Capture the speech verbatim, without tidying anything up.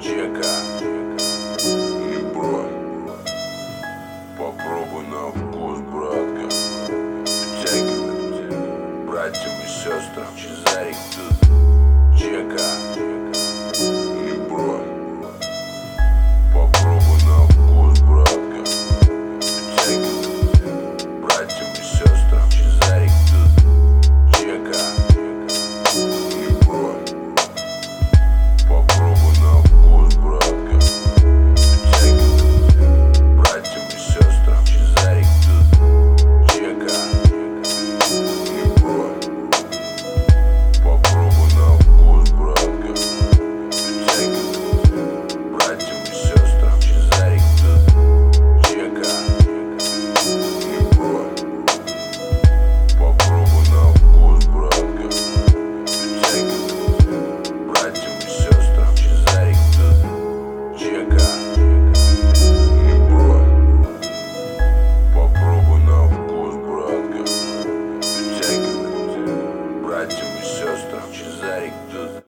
Чека и бро, попробуй на вкус, братка. Втягивай, братьям и сестрам, Чезарик тут. Чека.